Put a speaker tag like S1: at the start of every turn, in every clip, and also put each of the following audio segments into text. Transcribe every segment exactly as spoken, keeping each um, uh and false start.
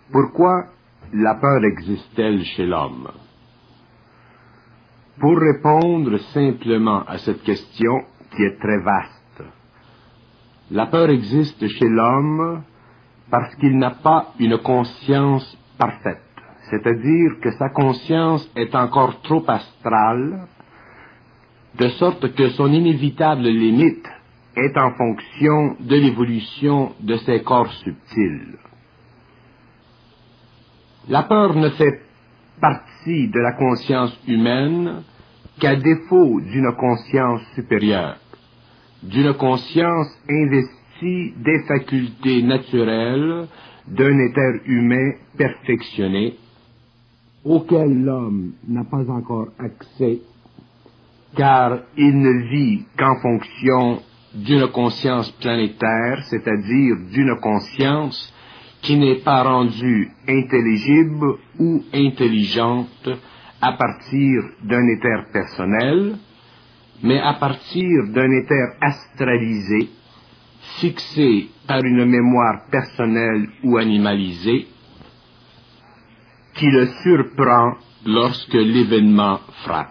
S1: Pourquoi la peur existe-t-elle chez l'homme? Pour répondre simplement à cette question, qui est très vaste, la peur existe chez l'homme parce qu'il n'a pas une conscience parfaite, c'est-à-dire que sa conscience est encore trop astrale, de sorte que son inévitable limite est en fonction de l'évolution de ses corps subtils. La peur ne fait partie de la conscience humaine qu'à défaut d'une conscience supérieure, d'une conscience investie des facultés naturelles d'un être humain perfectionné, auquel l'homme n'a pas encore accès, car il ne vit qu'en fonction d'une conscience planétaire, c'est-à-dire d'une conscience qui n'est pas rendue intelligible ou intelligente à partir d'un éther personnel, mais à partir d'un éther astralisé, fixé par une mémoire personnelle ou animalisée, qui le surprend lorsque l'événement frappe.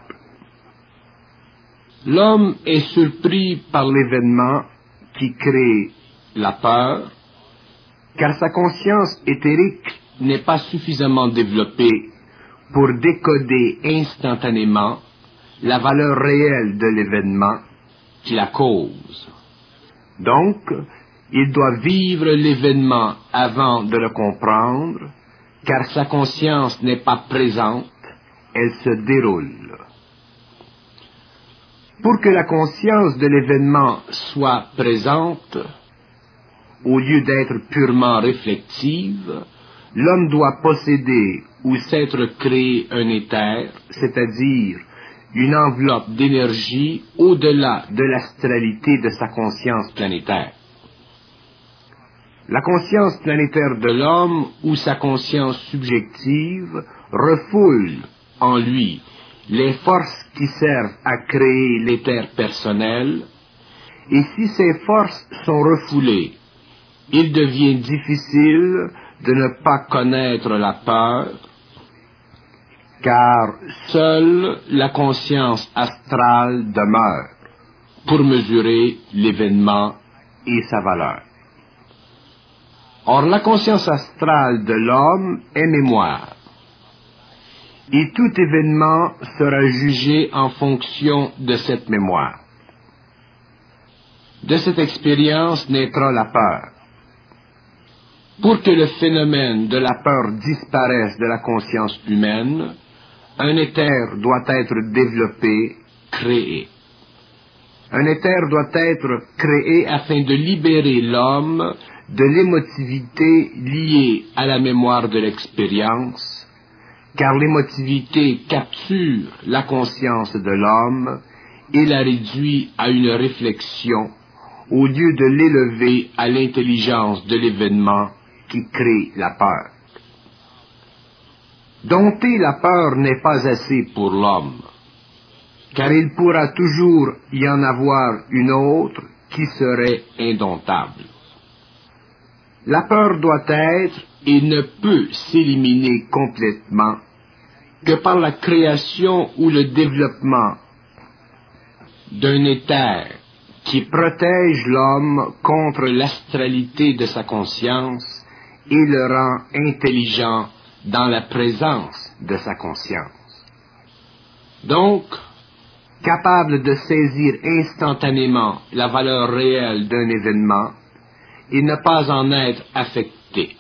S1: L'homme est surpris par l'événement qui crée la peur, car sa conscience éthérique n'est pas suffisamment développée pour décoder instantanément la valeur réelle de l'événement qui la cause. Donc, il doit vivre l'événement avant de le comprendre, car sa conscience n'est pas présente, elle se déroule. Pour que la conscience de l'événement soit présente, au lieu d'être purement réflexive, l'homme doit posséder ou s'être créé un éther, c'est-à-dire une enveloppe d'énergie au-delà de l'astralité de sa conscience planétaire. La conscience planétaire de l'homme ou sa conscience subjective refoule en lui les forces qui servent à créer l'éther personnel, et si ces forces sont refoulées, il devient difficile de ne pas connaître la peur, car seule la conscience astrale demeure pour mesurer l'événement et sa valeur. Or, la conscience astrale de l'homme est mémoire, et tout événement sera jugé en fonction de cette mémoire. De cette expérience naîtra la peur. Pour que le phénomène de la peur disparaisse de la conscience humaine, un éther doit être développé, créé. Un éther doit être créé afin de libérer l'homme de l'émotivité liée à la mémoire de l'expérience, car l'émotivité capture la conscience de l'homme et la réduit à une réflexion au lieu de l'élever à l'intelligence de l'événement qui crée la peur. Dompter la peur n'est pas assez pour l'homme, car il pourra toujours y en avoir une autre qui serait indomptable. La peur doit être et ne peut s'éliminer complètement que par la création ou le développement d'un éther qui protège l'homme contre l'astralité de sa conscience et le rend intelligent dans la présence de sa conscience. Donc, capable de saisir instantanément la valeur réelle d'un événement et ne pas en être affecté.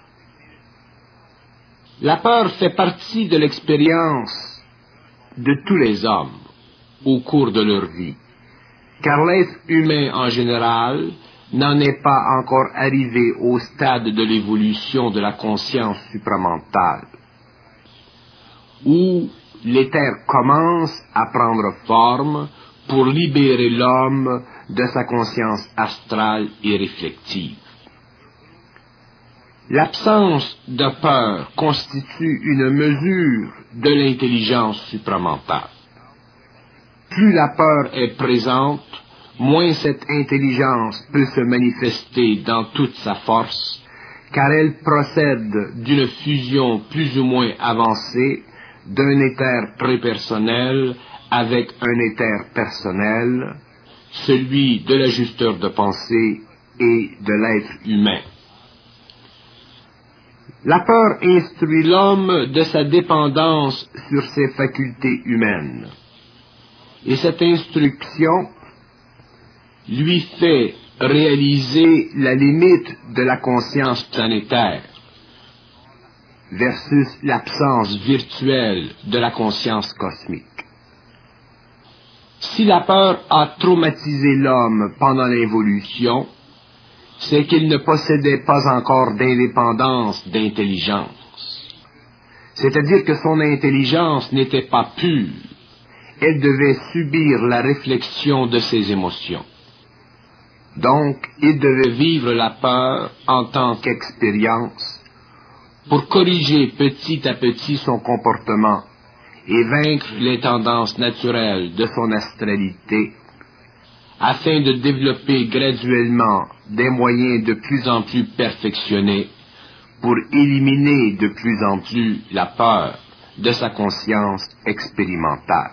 S1: La peur fait partie de l'expérience de tous les hommes au cours de leur vie, car l'être humain en général n'en est pas encore arrivé au stade de l'évolution de la conscience supramentale, où l'éther commence à prendre forme pour libérer l'homme de sa conscience astrale et réflective. L'absence de peur constitue une mesure de l'intelligence supramentale. Plus la peur est présente, moins cette intelligence peut se manifester dans toute sa force, car elle procède d'une fusion plus ou moins avancée d'un éther prépersonnel avec un éther personnel, celui de l'ajusteur de pensée et de l'être humain. La peur instruit l'homme de sa dépendance sur ses facultés humaines. Et cette instruction lui fait réaliser la limite de la conscience planétaire versus l'absence virtuelle de la conscience cosmique. Si la peur a traumatisé l'homme pendant l'évolution, c'est qu'il ne possédait pas encore d'indépendance d'intelligence. C'est-à-dire que son intelligence n'était pas pure. Elle devait subir la réflexion de ses émotions. Donc, il devait vivre la peur en tant qu'expérience pour corriger petit à petit son comportement et vaincre les tendances naturelles de son astralité, afin de développer graduellement des moyens de plus en plus perfectionnés pour éliminer de plus en plus la peur de sa conscience expérimentale.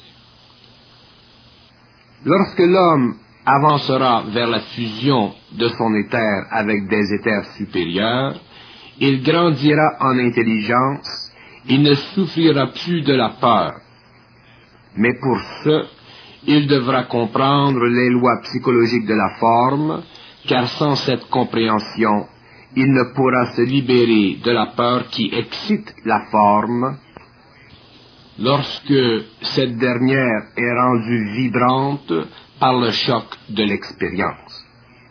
S1: Lorsque l'homme avancera vers la fusion de son éther avec des éthers supérieurs, il grandira en intelligence, il ne souffrira plus de la peur. Mais pour ce, il devra comprendre les lois psychologiques de la forme, car sans cette compréhension, il ne pourra se libérer de la peur qui excite la forme lorsque cette dernière est rendue vibrante par le choc de l'expérience.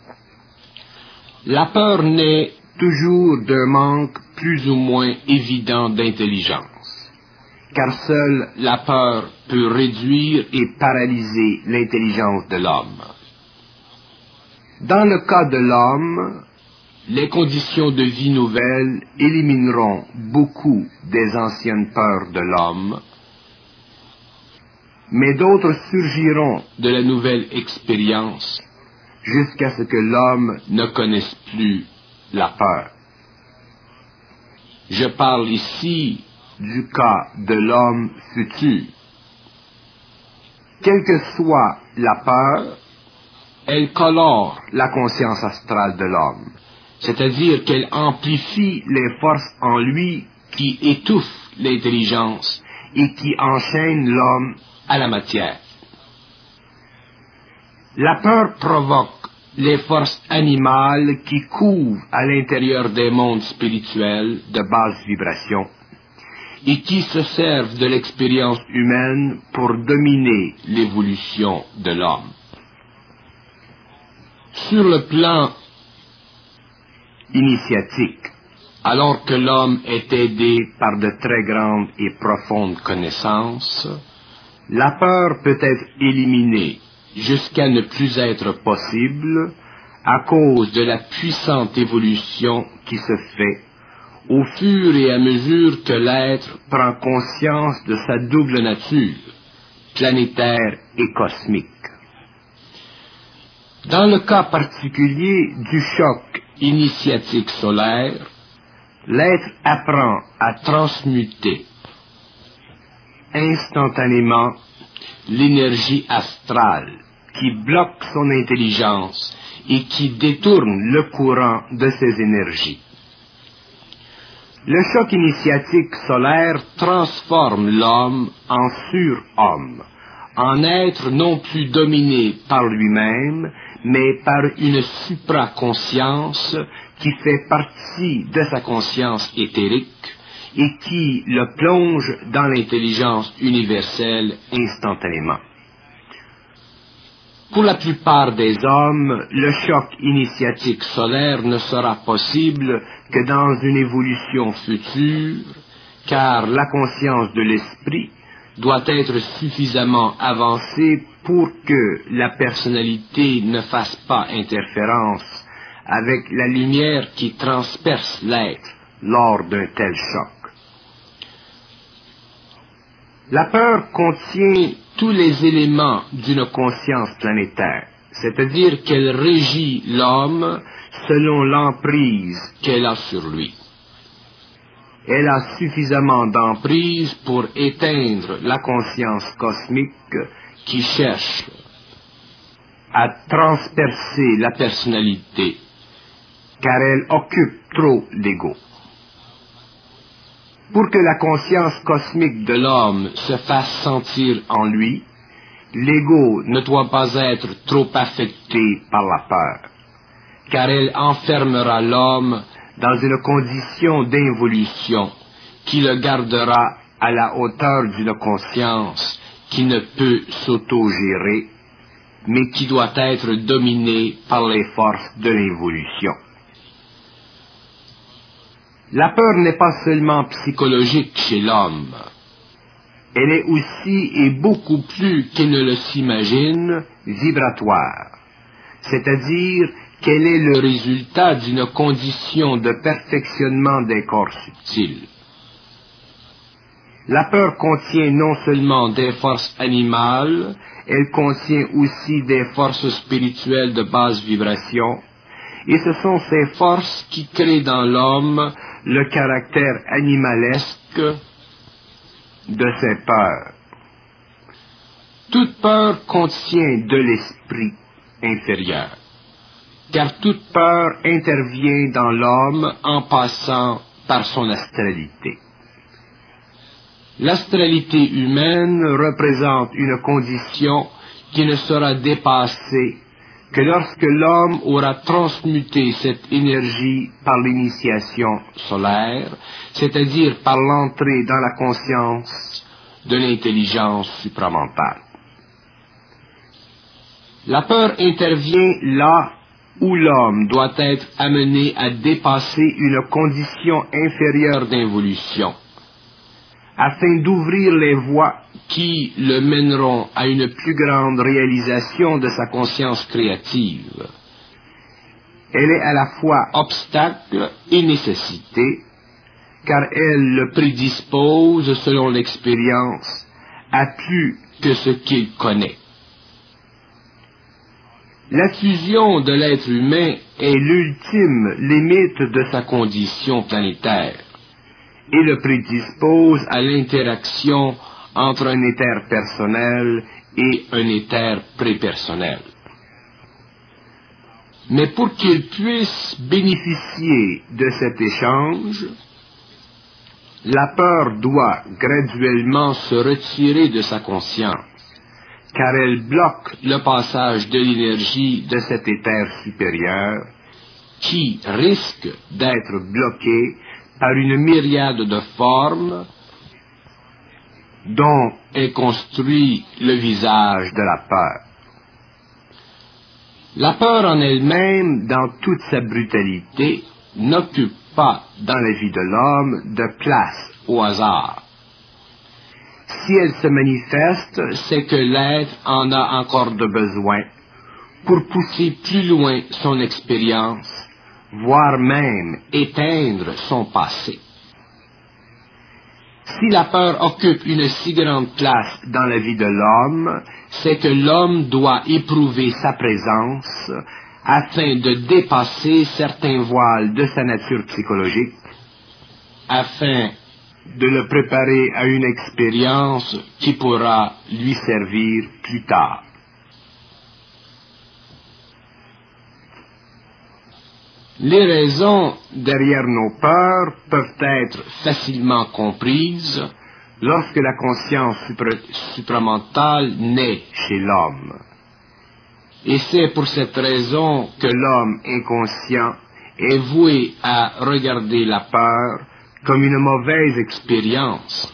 S1: La peur naît toujours d'un manque plus ou moins évident d'intelligence, car seule la peur peut réduire et paralyser l'intelligence de l'homme. Dans le cas de l'homme, les conditions de vie nouvelles élimineront beaucoup des anciennes peurs de l'homme, mais d'autres surgiront de la nouvelle expérience jusqu'à ce que l'homme ne connaisse plus la peur. Je parle ici du cas de l'homme futur. Quelle que soit la peur, elle colore la conscience astrale de l'homme, c'est-à-dire qu'elle amplifie les forces en lui qui étouffent l'intelligence et qui enchaînent l'homme à la matière. La peur provoque les forces animales qui couvent à l'intérieur des mondes spirituels de basse vibration et qui se servent de l'expérience humaine pour dominer l'évolution de l'homme. Sur le plan initiatique, alors que l'homme est aidé par de très grandes et profondes connaissances, la peur peut être éliminée jusqu'à ne plus être possible à cause de la puissante évolution qui se fait au fur et à mesure que l'être prend conscience de sa double nature, planétaire et cosmique. Dans le cas particulier du choc initiatique solaire, l'être apprend à transmuter instantanément l'énergie astrale qui bloque son intelligence et qui détourne le courant de ses énergies. Le choc initiatique solaire transforme l'homme en surhomme, en être non plus dominé par lui-même, mais par une supraconscience qui fait partie de sa conscience éthérique et qui le plonge dans l'intelligence universelle instantanément. Pour la plupart des hommes, le choc initiatique solaire ne sera possible que dans une évolution future, car la conscience de l'esprit doit être suffisamment avancée pour que la personnalité ne fasse pas interférence avec la lumière qui transperce l'être lors d'un tel choc. La peur contient tous les éléments d'une conscience planétaire, c'est-à-dire qu'elle régit l'homme selon l'emprise qu'elle a sur lui. Elle a suffisamment d'emprise pour éteindre la conscience cosmique qui cherche à transpercer la personnalité, car elle occupe trop l'ego. Pour que la conscience cosmique de l'homme se fasse sentir en lui, l'ego ne doit pas être trop affecté par la peur, car elle enfermera l'homme dans une condition d'involution qui le gardera à la hauteur d'une conscience qui ne peut s'autogérer, mais qui doit être dominée par les forces de l'évolution. La peur n'est pas seulement psychologique chez l'homme, elle est aussi, et beaucoup plus qu'il ne le s'imagine, vibratoire, c'est-à-dire qu'elle est le résultat d'une condition de perfectionnement des corps subtils. La peur contient non seulement des forces animales, elle contient aussi des forces spirituelles de basse vibration, et ce sont ces forces qui créent dans l'homme le caractère animalesque de ses peurs. Toute peur contient de l'esprit inférieur, car toute peur intervient dans l'homme en passant par son astralité. L'astralité humaine représente une condition qui ne sera dépassée que lorsque l'homme aura transmuté cette énergie par l'initiation solaire, c'est-à-dire par l'entrée dans la conscience de l'intelligence supramentale. La peur intervient là où l'homme doit être amené à dépasser une condition inférieure d'involution, afin d'ouvrir les voies qui le mèneront à une plus grande réalisation de sa conscience créative. Elle est à la fois obstacle et nécessité, car elle le prédispose, selon l'expérience, à plus que ce qu'il connaît. La fusion de l'être humain est l'ultime limite de sa condition planétaire et le prédispose à l'interaction entre un éther personnel et un éther prépersonnel. Mais pour qu'il puisse bénéficier de cet échange, la peur doit graduellement se retirer de sa conscience, car elle bloque le passage de l'énergie de cet éther supérieur, qui risque d'être bloqué par une myriade de formes dont est construit le visage de la peur. La peur en elle-même, dans toute sa brutalité, n'occupe pas dans la vie de l'homme de place au hasard. Si elle se manifeste, c'est que l'être en a encore de besoin pour pousser plus loin son expérience, voire même éteindre son passé. Si la peur occupe une si grande place dans la vie de l'homme, c'est que l'homme doit éprouver sa présence afin de dépasser certains voiles de sa nature psychologique, afin de le préparer à une expérience qui pourra lui servir plus tard. Les raisons derrière nos peurs peuvent être facilement comprises lorsque la conscience supra- supramentale naît chez l'homme. Et c'est pour cette raison que l'homme inconscient est voué à regarder la peur comme une mauvaise expérience,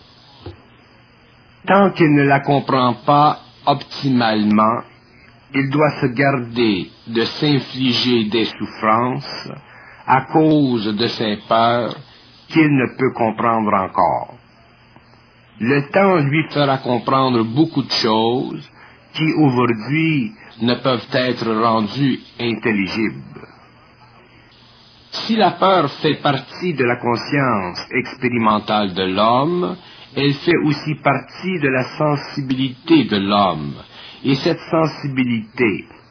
S1: tant qu'il ne la comprend pas optimalement. Il doit se garder de s'infliger des souffrances à cause de ses peurs qu'il ne peut comprendre encore. Le temps lui fera comprendre beaucoup de choses qui aujourd'hui ne peuvent être rendues intelligibles. Si la peur fait partie de la conscience expérimentale de l'homme, elle fait aussi partie de la sensibilité de l'homme. Et cette sensibilité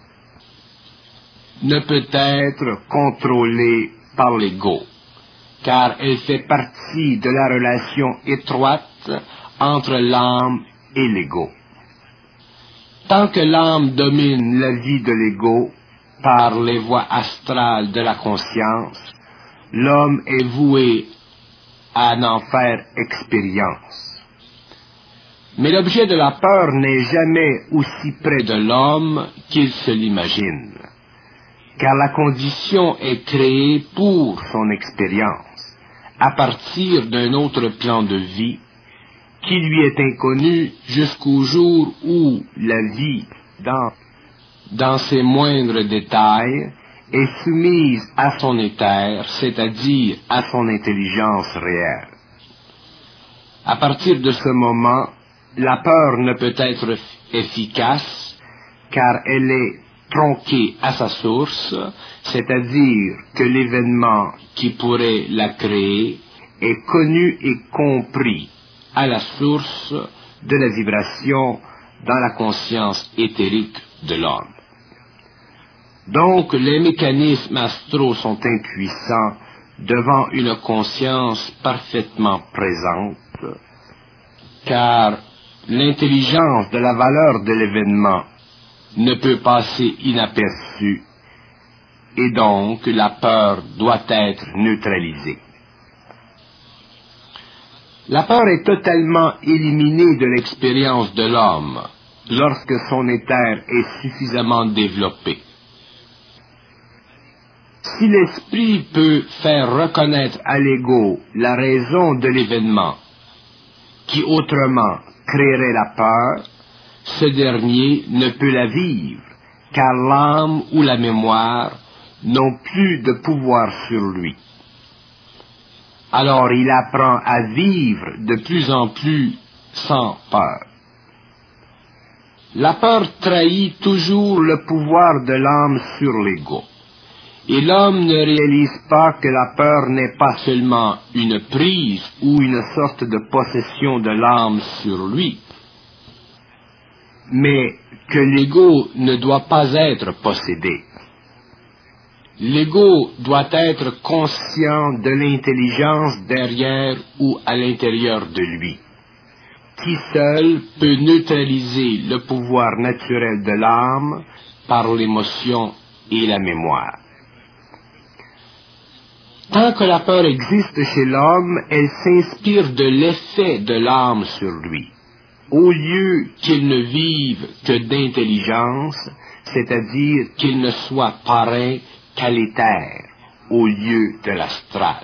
S1: ne peut être contrôlée par l'ego, car elle fait partie de la relation étroite entre l'âme et l'ego. Tant que l'âme domine la vie de l'ego par les voies astrales de la conscience, l'homme est voué à n'en faire expérience. Mais l'objet de la peur n'est jamais aussi près de l'homme qu'il se l'imagine, car la condition est créée pour son expérience, à partir d'un autre plan de vie qui lui est inconnu jusqu'au jour où la vie, dans, dans ses moindres détails, est soumise à son éther, c'est-à-dire à son intelligence réelle. À partir de ce moment, la peur ne peut être efficace, car elle est tronquée à sa source, c'est-à-dire que l'événement qui pourrait la créer est connu et compris à la source de la vibration dans la conscience éthérique de l'homme. Donc, les mécanismes astraux sont impuissants devant une conscience parfaitement présente, car l'intelligence de la valeur de l'événement ne peut passer inaperçue, et donc la peur doit être neutralisée. La peur est totalement éliminée de l'expérience de l'homme lorsque son éther est suffisamment développé. Si l'esprit peut faire reconnaître à l'ego la raison de l'événement qui autrement créerait la peur, ce dernier ne peut la vivre, car l'âme ou la mémoire n'ont plus de pouvoir sur lui. Alors il apprend à vivre de plus en plus sans peur. La peur trahit toujours le pouvoir de l'âme sur l'ego. Et l'homme ne réalise pas que la peur n'est pas seulement une prise ou une sorte de possession de l'âme sur lui, mais que l'ego ne doit pas être possédé. L'ego doit être conscient de l'intelligence derrière ou à l'intérieur de lui, qui seul peut neutraliser le pouvoir naturel de l'âme par l'émotion et la mémoire. Tant que la peur existe chez l'homme, elle s'inspire de l'effet de l'âme sur lui, au lieu qu'il ne vive que d'intelligence, c'est-à-dire qu'il ne soit parrain qu'à l'éther, au lieu de l'astral.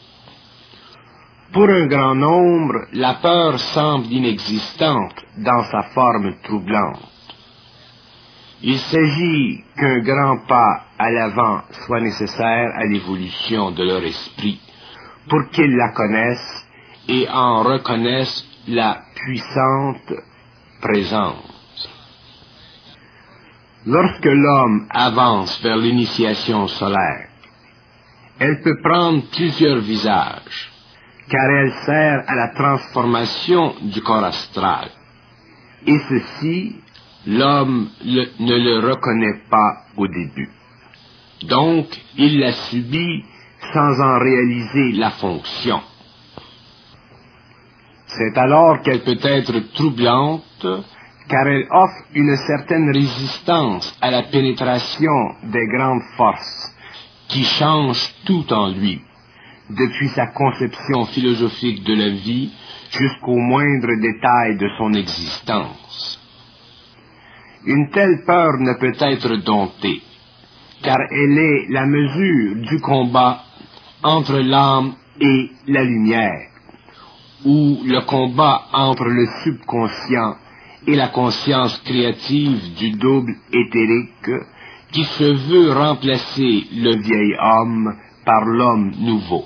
S1: Pour un grand nombre, la peur semble inexistante dans sa forme troublante. Il s'agit qu'un grand pas à l'avant soit nécessaire à l'évolution de leur esprit pour qu'ils la connaissent et en reconnaissent la puissante présence. Lorsque l'homme avance vers l'initiation solaire, elle peut prendre plusieurs visages, car elle sert à la transformation du corps astral. Et ceci, l'homme le, ne le reconnaît pas au début. Donc, il la subit sans en réaliser la fonction. C'est alors qu'elle peut être troublante, car elle offre une certaine résistance à la pénétration des grandes forces qui changent tout en lui, depuis sa conception philosophique de la vie jusqu'au moindre détail de son existence. Une telle peur ne peut être domptée, car elle est la mesure du combat entre l'âme et la lumière, ou le combat entre le subconscient et la conscience créative du double éthérique qui se veut remplacer le vieil homme par l'homme nouveau.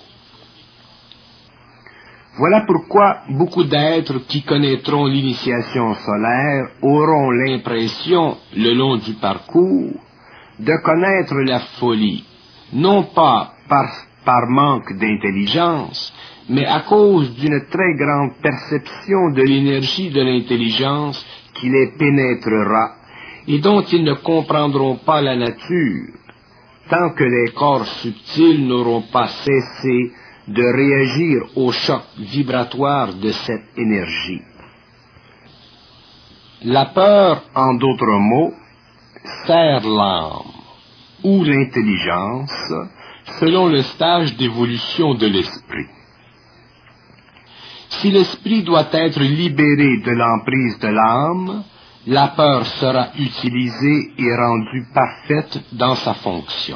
S1: Voilà pourquoi beaucoup d'êtres qui connaîtront l'initiation solaire auront l'impression, le long du parcours, de connaître la folie, non pas par, par manque d'intelligence, mais à cause d'une très grande perception de l'énergie de l'intelligence qui les pénétrera et dont ils ne comprendront pas la nature, tant que les corps subtils n'auront pas cessé de réagir au choc vibratoire de cette énergie. La peur, en d'autres mots, sert l'âme ou l'intelligence selon le stage d'évolution de l'esprit. Si l'esprit doit être libéré de l'emprise de l'âme, la peur sera utilisée et rendue parfaite dans sa fonction.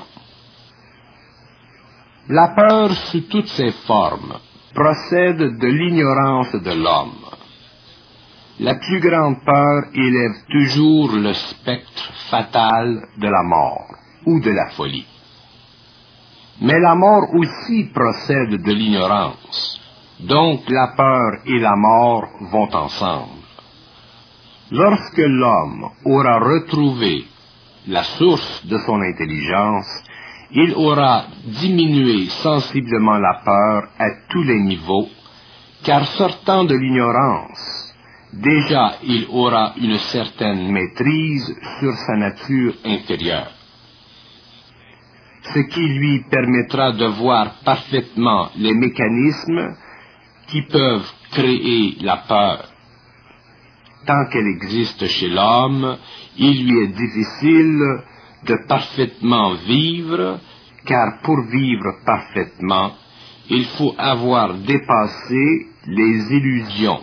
S1: La peur, sous toutes ses formes, procède de l'ignorance de l'homme. La plus grande peur élève toujours le spectre fatal de la mort ou de la folie. Mais la mort aussi procède de l'ignorance, donc la peur et la mort vont ensemble. Lorsque l'homme aura retrouvé la source de son intelligence, il aura diminué sensiblement la peur à tous les niveaux, car sortant de l'ignorance, déjà il aura une certaine maîtrise sur sa nature inférieure, ce qui lui permettra de voir parfaitement les mécanismes qui peuvent créer la peur. Tant qu'elle existe chez l'homme, il lui est difficile de parfaitement vivre, car pour vivre parfaitement, il faut avoir dépassé les illusions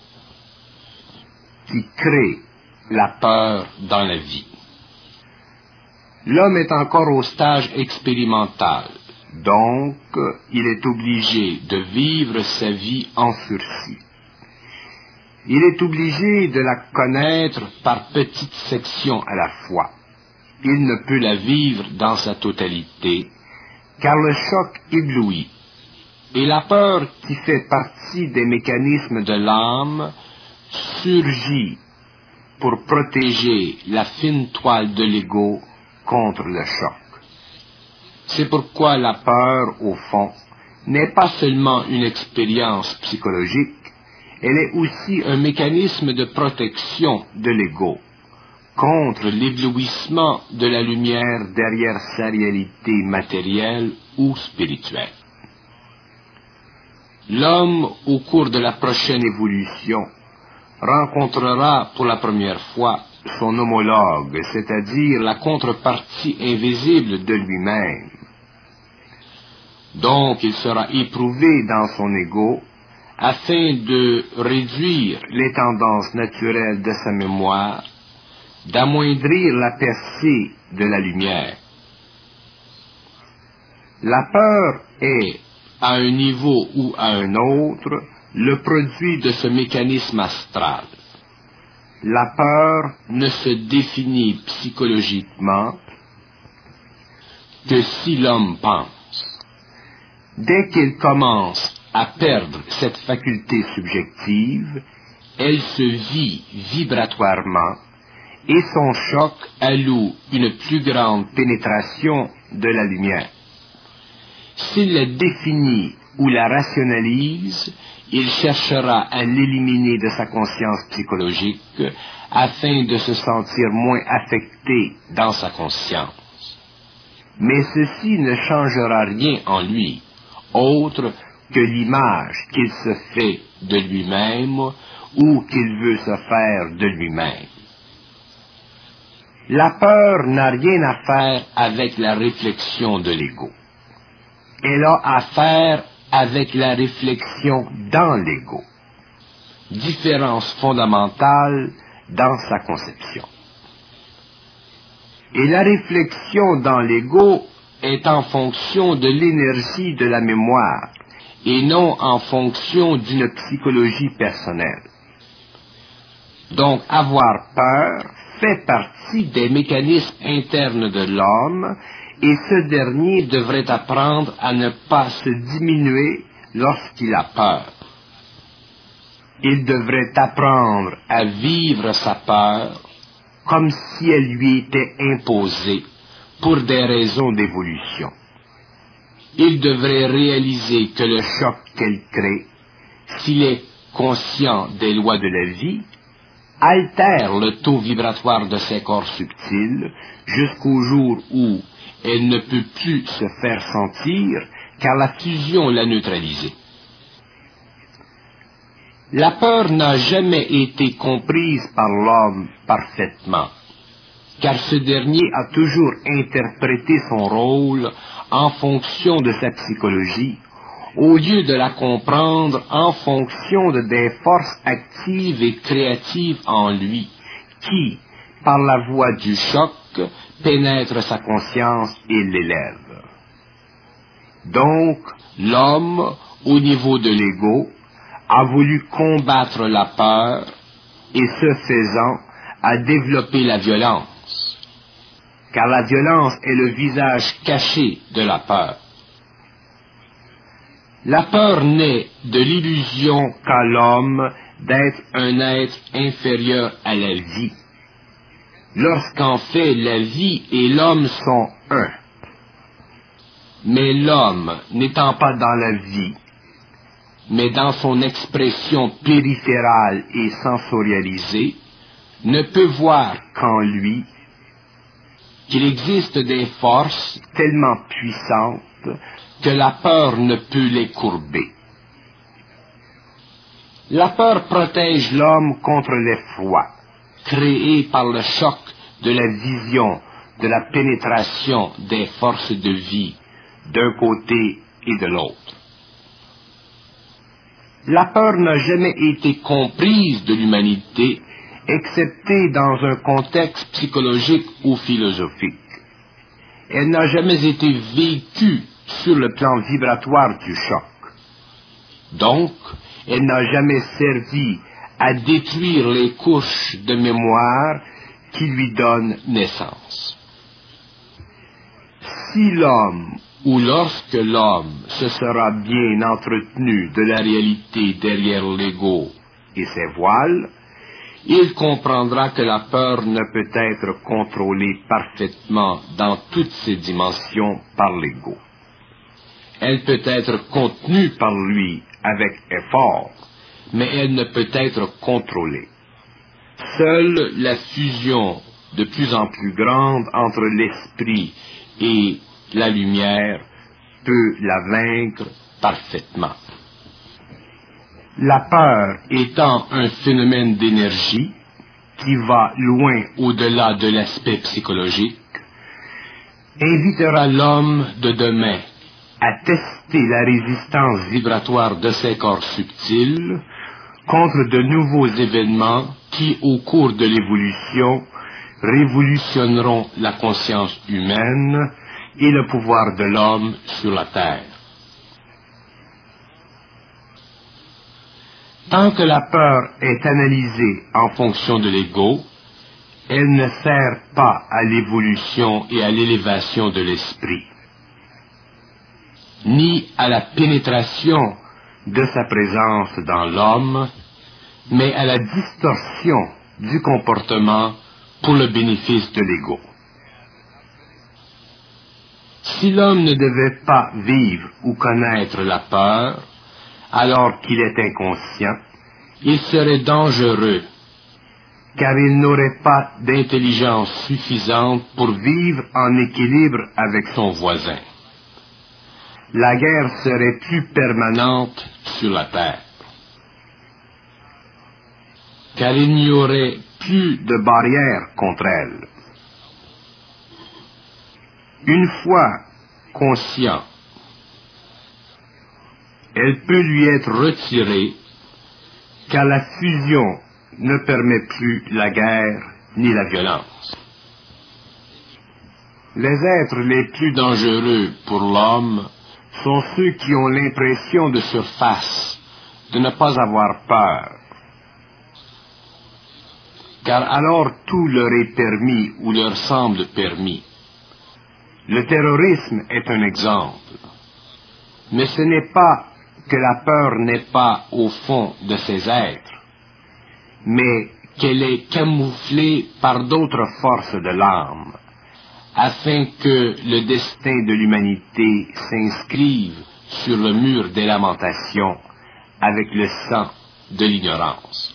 S1: qui créent la peur dans la vie. L'homme est encore au stage expérimental, donc il est obligé de vivre sa vie en sursis. Il est obligé de la connaître par petites sections à la fois. Il ne peut la vivre dans sa totalité, car le choc éblouit. Et la peur, qui fait partie des mécanismes de l'âme, surgit pour protéger la fine toile de l'ego contre le choc. C'est pourquoi la peur, au fond, n'est pas seulement une expérience psychologique, elle est aussi un mécanisme de protection de l'ego contre l'éblouissement de la lumière derrière sa réalité matérielle ou spirituelle. L'homme, au cours de la prochaine évolution, rencontrera pour la première fois son homologue, c'est-à-dire la contrepartie invisible de lui-même. Donc il sera éprouvé dans son ego afin de réduire les tendances naturelles de sa mémoire, d'amoindrir la percée de la lumière. La peur est, à un niveau ou à un autre, le produit de ce mécanisme astral. La peur ne se définit psychologiquement que si l'homme pense. Dès qu'il commence à perdre cette faculté subjective, elle se vit vibratoirement et son choc alloue une plus grande pénétration de la lumière. S'il la définit ou la rationalise, il cherchera à l'éliminer de sa conscience psychologique afin de se sentir moins affecté dans sa conscience. Mais ceci ne changera rien en lui, autre que l'image qu'il se fait de lui-même ou qu'il veut se faire de lui-même. La peur n'a rien à faire avec la réflexion de l'ego. Elle a à faire avec la réflexion dans l'ego. Différence fondamentale dans sa conception. Et la réflexion dans l'ego est en fonction de l'énergie de la mémoire et non en fonction d'une psychologie personnelle. Donc avoir peur fait partie des mécanismes internes de l'homme et ce dernier devrait apprendre à ne pas se diminuer lorsqu'il a peur. Il devrait apprendre à vivre sa peur comme si elle lui était imposée pour des raisons d'évolution. Il devrait réaliser que le choc qu'elle crée, s'il est conscient des lois de la vie, altère le taux vibratoire de ses corps subtils jusqu'au jour où elle ne peut plus se faire sentir, car la fusion l'a neutralisée. La peur n'a jamais été comprise par l'homme parfaitement, car ce dernier a toujours interprété son rôle en fonction de sa psychologie, au lieu de la comprendre en fonction de des forces actives et créatives en lui, qui, par la voie du choc, pénètrent sa conscience et l'élèvent. Donc, l'homme, au niveau de l'ego, a voulu combattre la peur et, ce faisant, a développé la violence, car la violence est le visage caché de la peur. La peur naît de l'illusion qu'a l'homme d'être un être inférieur à la vie, lorsqu'en fait la vie et l'homme sont un. Mais l'homme, n'étant pas dans la vie, mais dans son expression périphérale et sensorialisée, ne peut voir qu'en lui qu'il existe des forces tellement puissantes que la peur ne peut les courber. La peur protège l'homme contre l'effroi, créé par le choc de la vision, de la pénétration des forces de vie, d'un côté et de l'autre. La peur n'a jamais été comprise de l'humanité, excepté dans un contexte psychologique ou philosophique. Elle n'a jamais été vécue sur le plan vibratoire du choc. Donc, elle n'a jamais servi à détruire les couches de mémoire qui lui donnent naissance. Si l'homme, ou lorsque l'homme se sera bien entretenu de la réalité derrière l'ego et ses voiles, il comprendra que la peur ne peut être contrôlée parfaitement dans toutes ses dimensions par l'ego. Elle peut être contenue par lui avec effort, mais elle ne peut être contrôlée. Seule la fusion de plus en plus grande entre l'esprit et la lumière peut la vaincre parfaitement. La peur étant un phénomène d'énergie qui va loin au-delà de l'aspect psychologique, invitera l'homme de demain à tester la résistance vibratoire de ses corps subtils contre de nouveaux événements qui, au cours de l'évolution, révolutionneront la conscience humaine et le pouvoir de l'homme sur la terre. Tant que la peur est analysée en fonction de l'ego, elle ne sert pas à l'évolution et à l'élévation de l'esprit, ni à la pénétration de sa présence dans l'homme, mais à la distorsion du comportement pour le bénéfice de l'ego. Si l'homme ne devait pas vivre ou connaître la peur, alors qu'il est inconscient, il serait dangereux, car il n'aurait pas d'intelligence suffisante pour vivre en équilibre avec son voisin. La guerre serait plus permanente sur la terre, car il n'y aurait plus de barrière contre elle. Une fois conscient, elle peut lui être retirée, car la fusion ne permet plus la guerre ni la violence. Les êtres les plus dangereux pour l'homme sont ceux qui ont l'impression de surface, de ne pas avoir peur, car alors tout leur est permis ou leur semble permis. Le terrorisme est un exemple, mais ce n'est pas que la peur n'est pas au fond de ces êtres, mais qu'elle est camouflée par d'autres forces de l'âme, afin que le destin de l'humanité s'inscrive sur le mur des lamentations avec le sang de l'ignorance.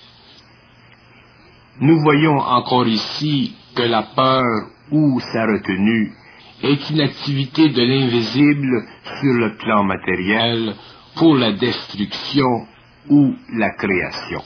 S1: Nous voyons encore ici que la peur ou sa retenue est une activité de l'invisible sur le plan matériel pour la destruction ou la création.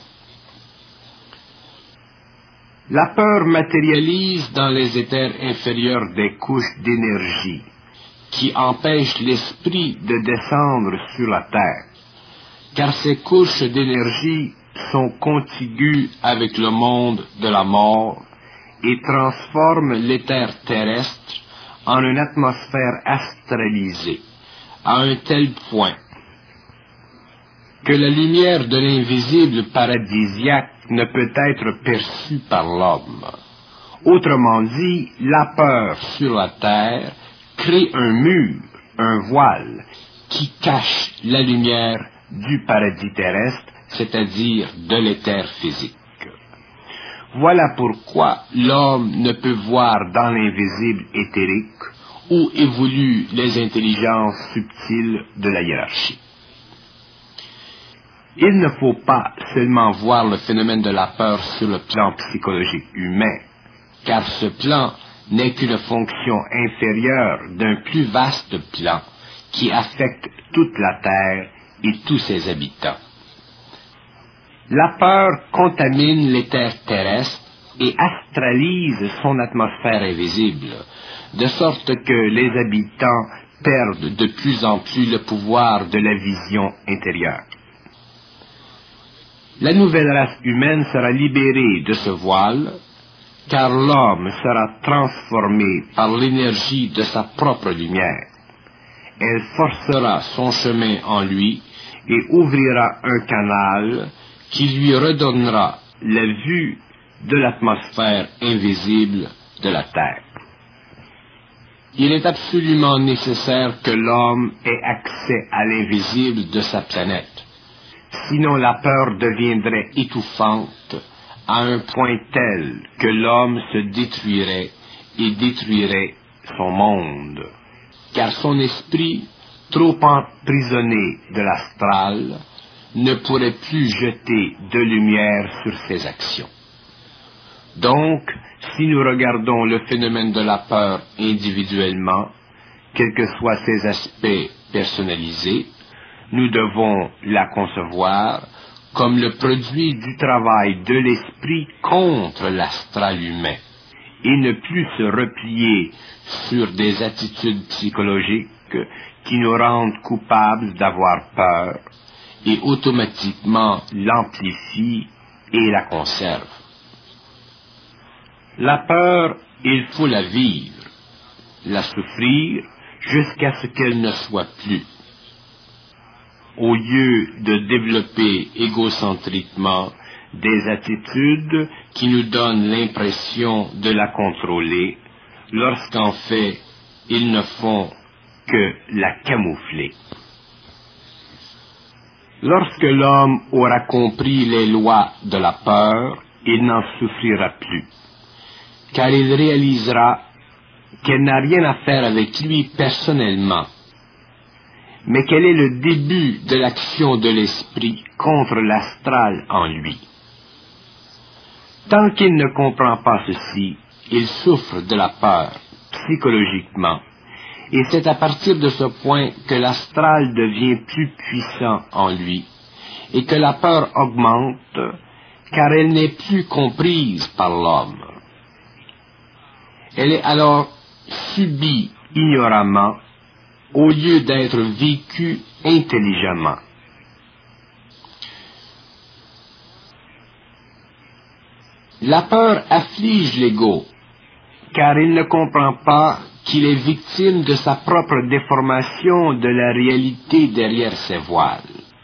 S1: La peur matérialise dans les éthers inférieurs des couches d'énergie qui empêchent l'esprit de descendre sur la terre, car ces couches d'énergie sont contiguës avec le monde de la mort et transforment l'éther terrestre en une atmosphère astralisée, à un tel point que la lumière de l'invisible paradisiaque ne peut être perçue par l'homme. Autrement dit, la peur sur la terre crée un mur, un voile, qui cache la lumière du paradis terrestre, c'est-à-dire de l'éther physique. Voilà pourquoi l'homme ne peut voir dans l'invisible éthérique où évoluent les intelligences subtiles de la hiérarchie. Il ne faut pas seulement voir le phénomène de la peur sur le plan psychologique humain, car ce plan n'est qu'une fonction inférieure d'un plus vaste plan qui affecte toute la Terre et tous ses habitants. La peur contamine l'éther terrestre et astralise son atmosphère invisible, de sorte que les habitants perdent de plus en plus le pouvoir de la vision intérieure. La nouvelle race humaine sera libérée de ce voile, car l'homme sera transformé par l'énergie de sa propre lumière. Elle forcera son chemin en lui et ouvrira un canal qui lui redonnera la vue de l'atmosphère invisible de la Terre. Il est absolument nécessaire que l'homme ait accès à l'invisible de sa planète, sinon la peur deviendrait étouffante à un point tel que l'homme se détruirait et détruirait son monde, car son esprit, trop emprisonné de l'astral, ne pourrait plus jeter de lumière sur ses actions. Donc, si nous regardons le phénomène de la peur individuellement, quels que soient ses aspects personnalisés, nous devons la concevoir comme le produit du travail de l'esprit contre l'astral humain, et ne plus se replier sur des attitudes psychologiques qui nous rendent coupables d'avoir peur, et automatiquement l'amplifie et la conserve. La peur, il faut la vivre, la souffrir jusqu'à ce qu'elle ne soit plus. Au lieu de développer égocentriquement des attitudes qui nous donnent l'impression de la contrôler, lorsqu'en fait, ils ne font que la camoufler. Lorsque l'homme aura compris les lois de la peur, il n'en souffrira plus, car il réalisera qu'elle n'a rien à faire avec lui personnellement, mais qu'elle est le début de l'action de l'esprit contre l'astral en lui. Tant qu'il ne comprend pas ceci, il souffre de la peur, psychologiquement, et c'est à partir de ce point que l'astral devient plus puissant en lui, et que la peur augmente, car elle n'est plus comprise par l'homme. Elle est alors subie ignoramment, au lieu d'être vécue intelligemment. La peur afflige l'ego, car il ne comprend pas qu'il est victime de sa propre déformation de la réalité derrière ses voiles.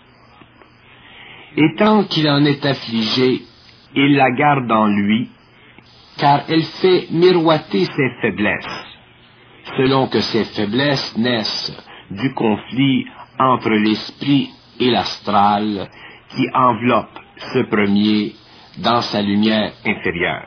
S1: Et tant qu'il en est affligé, il la garde en lui, car elle fait miroiter ses faiblesses, selon que ces faiblesses naissent du conflit entre l'esprit et l'astral qui enveloppe ce premier dans sa lumière inférieure.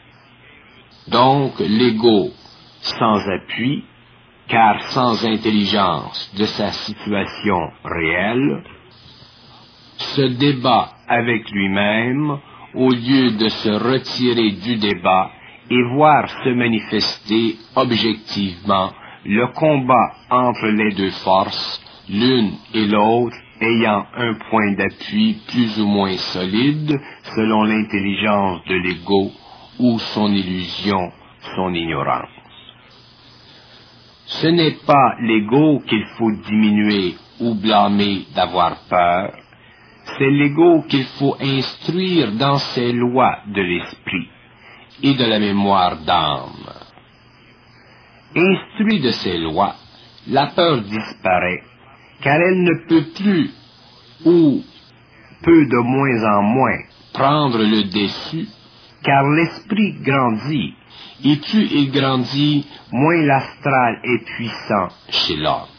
S1: Donc l'ego sans appui, car sans intelligence de sa situation réelle, se débat avec lui-même au lieu de se retirer du débat et voir se manifester objectivement le combat entre les deux forces, l'une et l'autre ayant un point d'appui plus ou moins solide selon l'intelligence de l'ego ou son illusion, son ignorance. Ce n'est pas l'ego qu'il faut diminuer ou blâmer d'avoir peur, c'est l'ego qu'il faut instruire dans ses lois de l'esprit et de la mémoire d'âme. Instruit de ces lois, la peur disparaît, car elle ne peut plus, ou peut de moins en moins, prendre le dessus, car l'esprit grandit, et plus il grandit, moins l'astral est puissant chez l'homme.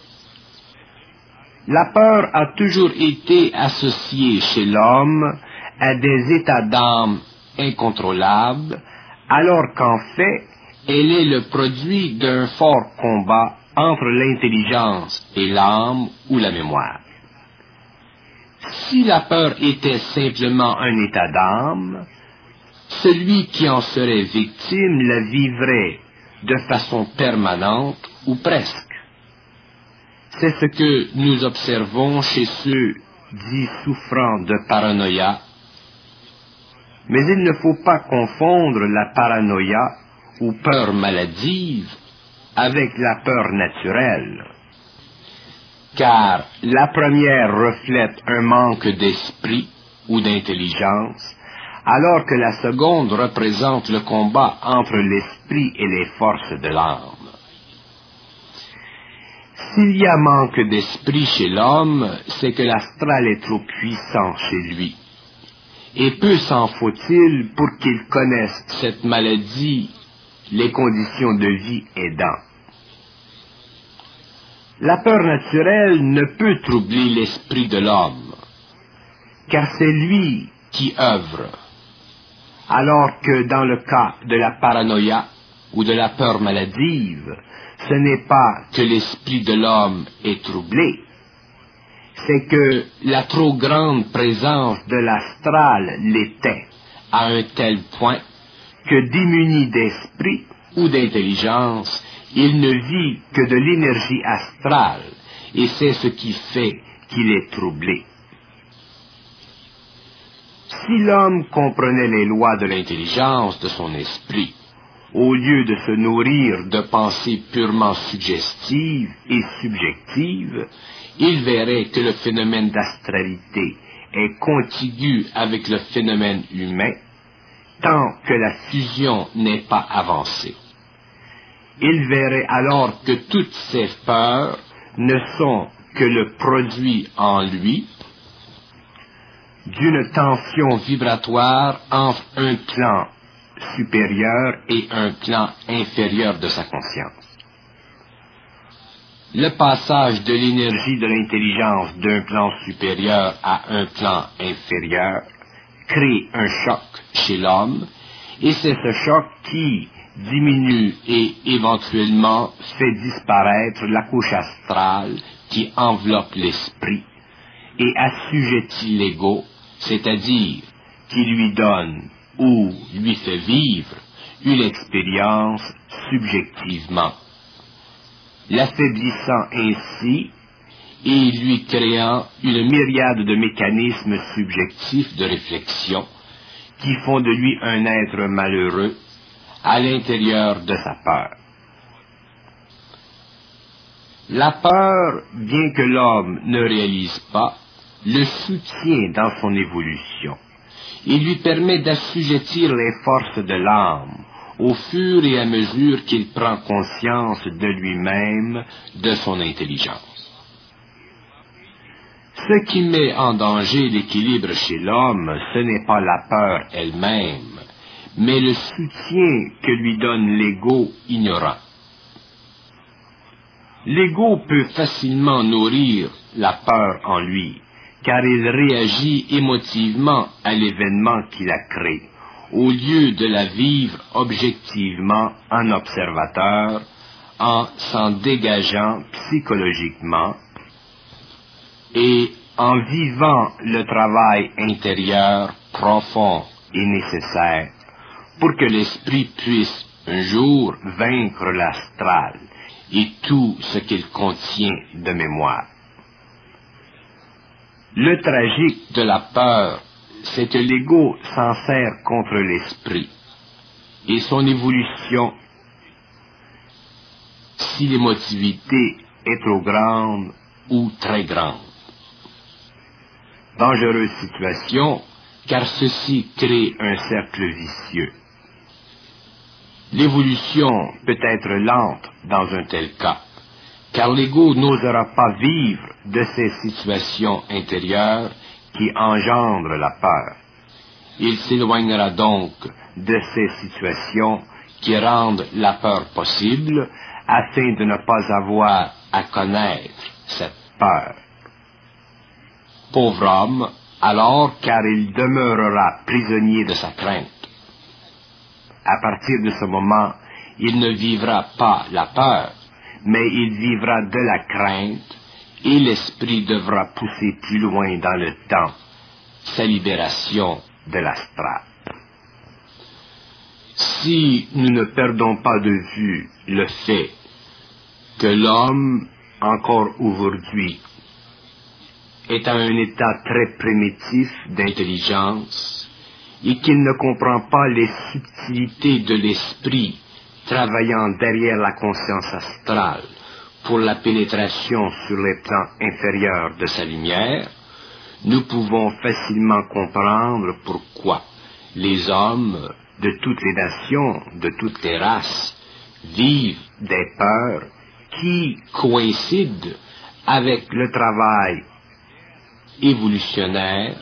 S1: La peur a toujours été associée chez l'homme à des états d'âme incontrôlables, alors qu'en fait, elle est le produit d'un fort combat entre l'intelligence et l'âme ou la mémoire. Si la peur était simplement un état d'âme, celui qui en serait victime la vivrait de façon permanente ou presque. C'est ce que nous observons chez ceux dits souffrant de paranoïa, mais il ne faut pas confondre la paranoïa ou peur maladive avec la peur naturelle, car la première reflète un manque d'esprit ou d'intelligence, alors que la seconde représente le combat entre l'esprit et les forces de l'âme. S'il y a manque d'esprit chez l'homme, c'est que l'astral est trop puissant chez lui. Et peu s'en faut-il pour qu'il connaisse cette maladie, les conditions de vie aidant. La peur naturelle ne peut troubler l'esprit de l'homme, car c'est lui qui œuvre, alors que dans le cas de la paranoïa ou de la peur maladive, ce n'est pas que l'esprit de l'homme est troublé, c'est que la trop grande présence de l'astral l'était à un tel point que démuni d'esprit ou d'intelligence, il ne vit que de l'énergie astrale, et c'est ce qui fait qu'il est troublé. Si l'homme comprenait les lois de l'intelligence de son esprit, au lieu de se nourrir de pensées purement suggestives et subjectives, il verrait que le phénomène d'astralité est contigu avec le phénomène humain, tant que la fusion n'est pas avancée. Il verrait alors que toutes ces peurs ne sont que le produit en lui d'une tension vibratoire entre un plan supérieur et un plan inférieur de sa conscience. Le passage de l'énergie de l'intelligence d'un plan supérieur à un plan inférieur crée un choc chez l'homme, et c'est ce choc qui diminue et éventuellement fait disparaître la couche astrale qui enveloppe l'esprit et assujettit l'ego, c'est-à-dire qui lui donne ou lui fait vivre une expérience subjectivement, l'affaiblissant ainsi et lui créant une myriade de mécanismes subjectifs de réflexion qui font de lui un être malheureux à l'intérieur de sa peur. La peur, bien que l'homme ne réalise pas, le soutient dans son évolution. Il lui permet d'assujettir les forces de l'âme au fur et à mesure qu'il prend conscience de lui-même, de son intelligence. Ce qui met en danger l'équilibre chez l'homme, ce n'est pas la peur elle-même, mais le soutien que lui donne l'ego ignorant. L'ego peut facilement nourrir la peur en lui, car il réagit émotivement à l'événement qu'il a créé, au lieu de la vivre objectivement en observateur, en s'en dégageant psychologiquement et en vivant le travail intérieur profond et nécessaire pour que l'esprit puisse un jour vaincre l'astral et tout ce qu'il contient de mémoire. Le tragique de la peur, c'est que l'ego s'en sert contre l'esprit et son évolution, si l'émotivité est trop grande ou très grande. Dangereuse situation, car ceci crée un cercle vicieux. L'évolution peut être lente dans un tel cas, car l'ego n'osera pas vivre de ces situations intérieures qui engendrent la peur. Il s'éloignera donc de ces situations qui rendent la peur possible, afin de ne pas avoir à connaître cette peur. Pauvre homme, alors, car il demeurera prisonnier de sa crainte. À partir de ce moment, il ne vivra pas la peur, mais il vivra de la crainte, et l'esprit devra pousser plus loin dans le temps sa libération de l'astral. Si nous ne perdons pas de vue le fait que l'homme, encore aujourd'hui, est à un état très primitif d'intelligence et qu'il ne comprend pas les subtilités de l'esprit travaillant derrière la conscience astrale pour la pénétration sur les plans inférieurs de sa lumière, nous pouvons facilement comprendre pourquoi les hommes de toutes les nations, de toutes les races, vivent des peurs qui coïncident avec le travail évolutionnaire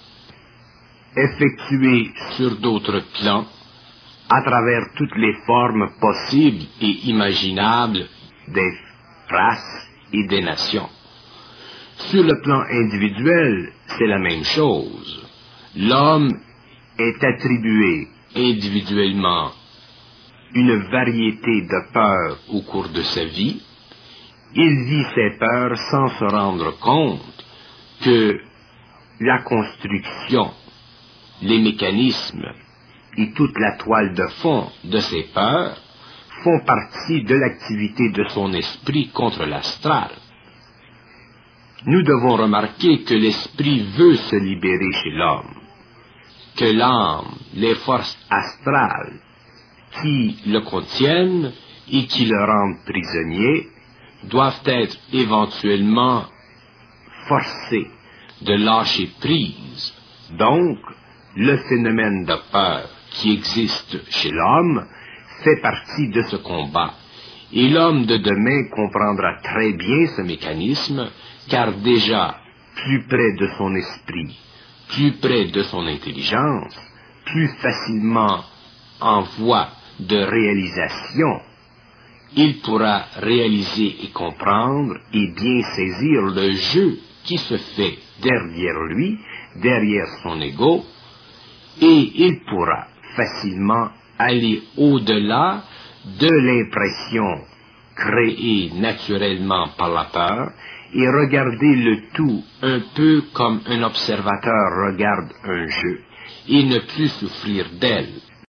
S1: effectué sur d'autres plans à travers toutes les formes possibles et imaginables des races et des nations. Sur le plan individuel, c'est la même chose. L'homme est attribué individuellement une variété de peurs au cours de sa vie. Il vit ces peurs sans se rendre compte que la construction, les mécanismes et toute la toile de fond de ces peurs font partie de l'activité de son esprit contre l'astral. Nous devons remarquer que l'esprit veut se libérer chez l'homme, que l'âme, les forces astrales qui le contiennent et qui le rendent prisonnier, doivent être éventuellement forcés de lâcher prise. Donc, le phénomène de peur qui existe chez l'homme fait partie de ce combat. Et l'homme de demain comprendra très bien ce mécanisme, car déjà plus près de son esprit, plus près de son intelligence, plus facilement en voie de réalisation, il pourra réaliser et comprendre et bien saisir le jeu qui se fait derrière lui, derrière son ego, et il pourra facilement aller au-delà de l'impression créée naturellement par la peur et regarder le tout un peu comme un observateur regarde un jeu et ne plus souffrir d'elle.